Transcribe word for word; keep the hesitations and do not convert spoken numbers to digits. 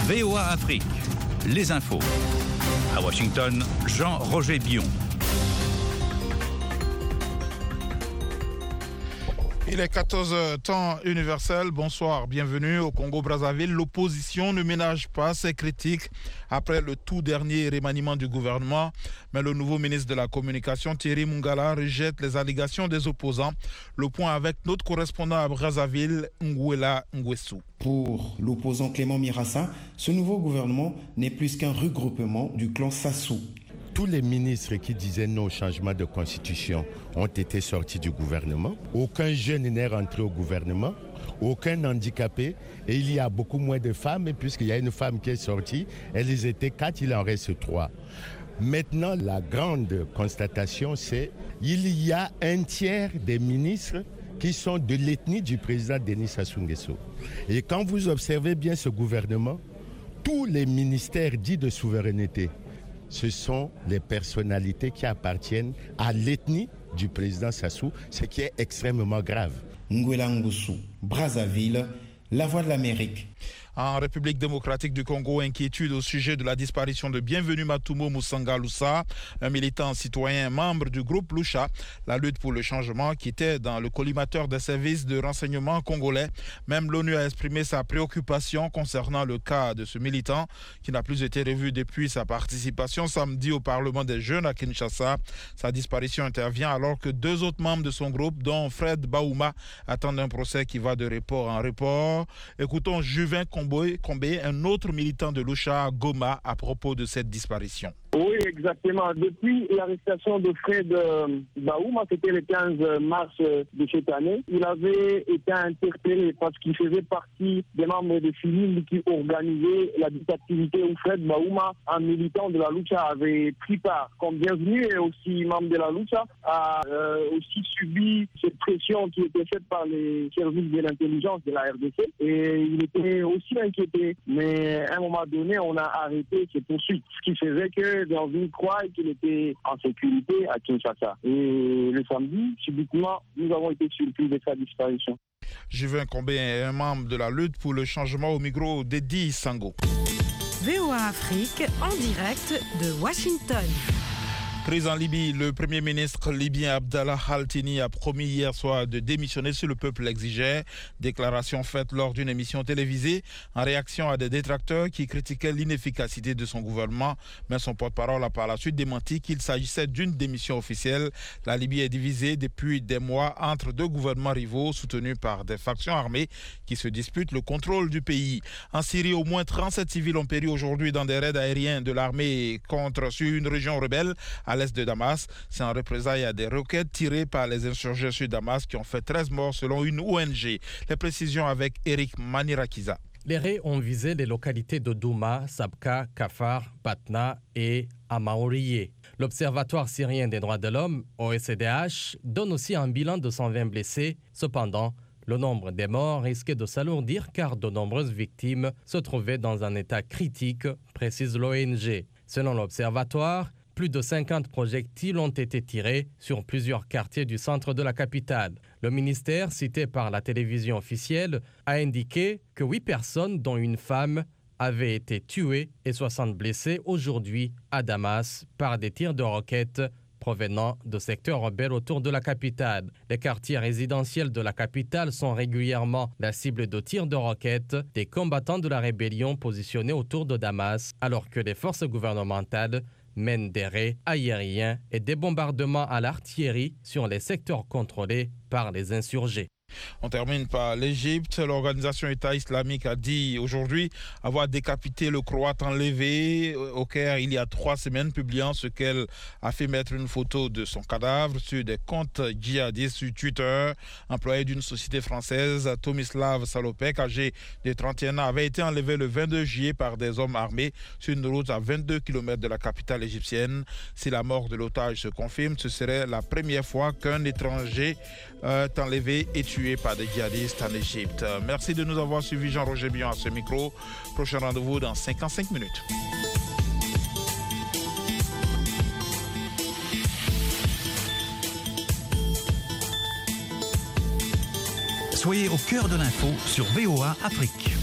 V O A Afrique, les infos. À Washington, Jean-Roger Bion. Il est quatorze heures, temps universel. Bonsoir, bienvenue au Congo-Brazzaville. L'opposition ne ménage pas ses critiques après le tout dernier remaniement du gouvernement. Mais le nouveau ministre de la Communication, Thierry Mungala, rejette les allégations des opposants. Le point avec notre correspondant à Brazzaville, Nguela Ngwessou. Pour l'opposant Clément Mirassa, ce nouveau gouvernement n'est plus qu'un regroupement du clan Sassou. Tous les ministres qui disaient non au changement de constitution ont été sortis du gouvernement. Aucun jeune n'est rentré au gouvernement, aucun handicapé. Et il y a beaucoup moins de femmes, puisqu'il y a une femme qui est sortie. Elles étaient quatre, il en reste trois. Maintenant, la grande constatation, c'est qu'il y a un tiers des ministres qui sont de l'ethnie du président Denis Sassou Nguesso. Et quand vous observez bien ce gouvernement, tous les ministères dits de souveraineté, ce sont les personnalités qui appartiennent à l'ethnie du président Sassou, ce qui est extrêmement grave. Nguela Ngwessou, Brazzaville, La Voix de l'Amérique. En République démocratique du Congo, inquiétude au sujet de la disparition de Bienvenu Matumo Musanga Lusa, un militant citoyen membre du groupe Lucha, la lutte pour le changement qui était dans le collimateur des services de renseignement congolais. Même l'ONU a exprimé sa préoccupation concernant le cas de ce militant qui n'a plus été revu depuis sa participation samedi au Parlement des jeunes à Kinshasa. Sa disparition intervient alors que deux autres membres de son groupe, dont Fred Baouma, attendent un procès qui va de report en report. Écoutons Juvin Combé, un autre militant de Lucha à Goma, à propos de cette disparition. Oui, exactement. Depuis l'arrestation de Fred euh, Baouma, c'était le quinze mars euh, de cette année, il avait été interpellé parce qu'il faisait partie des membres de civils qui organisaient la dite activité où Fred Baouma, un militant de la Lucha, avait pris part. Comme Bienvenu et aussi membre de la Lucha, a euh, aussi subi cette pression qui était faite par les services de l'intelligence de la R D C et il était aussi inquiété. Mais à un moment donné, on a arrêté ces poursuites, ce qui faisait que Bienvenu croit qu'il était en sécurité à Kinshasa. Et le samedi, subitement, nous avons été surpris de sa disparition. Juvin Combé est un membre de la lutte pour le changement au micro d'Edi Sango. V O A Afrique en direct de Washington. Prise en Libye, le Premier ministre libyen Abdallah Al-Tini a promis hier soir de démissionner si le peuple l'exigeait. Déclaration faite lors d'une émission télévisée en réaction à des détracteurs qui critiquaient l'inefficacité de son gouvernement. Mais son porte-parole a par la suite démenti qu'il s'agissait d'une démission officielle. La Libye est divisée depuis des mois entre deux gouvernements rivaux soutenus par des factions armées qui se disputent le contrôle du pays. En Syrie, au moins trente-sept civils ont péri aujourd'hui dans des raids aériens de l'armée contre sur une région rebelle à l'est de Damas. C'est en représailles à des roquettes tirées par les insurgés sur Damas qui ont fait treize morts selon une O N G. Les précisions avec Eric Manirakiza. Les raids ont visé les localités de Douma, Sabka, Kafar, Patna et Amaourié. L'Observatoire syrien des droits de l'homme, O S D H, donne aussi un bilan de cent vingt blessés. Cependant, le nombre des morts risquait de s'alourdir car de nombreuses victimes se trouvaient dans un état critique, précise l'O N G. Selon l'Observatoire, plus de cinquante projectiles ont été tirés sur plusieurs quartiers du centre de la capitale. Le ministère, cité par la télévision officielle, a indiqué que huit personnes, dont une femme, avaient été tuées et soixante blessées aujourd'hui à Damas par des tirs de roquettes provenant de secteurs rebelles autour de la capitale. Les quartiers résidentiels de la capitale sont régulièrement la cible de tirs de roquettes des combattants de la rébellion positionnés autour de Damas, alors que les forces gouvernementales mènent des raids aériens et des bombardements à l'artillerie sur les secteurs contrôlés par les insurgés. On termine par l'Égypte. L'organisation État islamique a dit aujourd'hui avoir décapité le Croate enlevé au Caire il y a trois semaines, publiant ce qu'elle a fait mettre une photo de son cadavre sur des comptes djihadistes sur Twitter. Employé d'une société française, Tomislav Salopek, âgé de trente et un ans, avait été enlevé le vingt-deux juillet par des hommes armés sur une route à vingt-deux kilomètres de la capitale égyptienne. Si la mort de l'otage se confirme, ce serait la première fois qu'un étranger euh, est enlevé et tué par des djihadistes en Égypte. Merci de nous avoir suivis. Jean-Roger Bion à ce micro. Prochain rendez-vous dans cinquante-cinq minutes. Soyez au cœur de l'info sur V O A Afrique.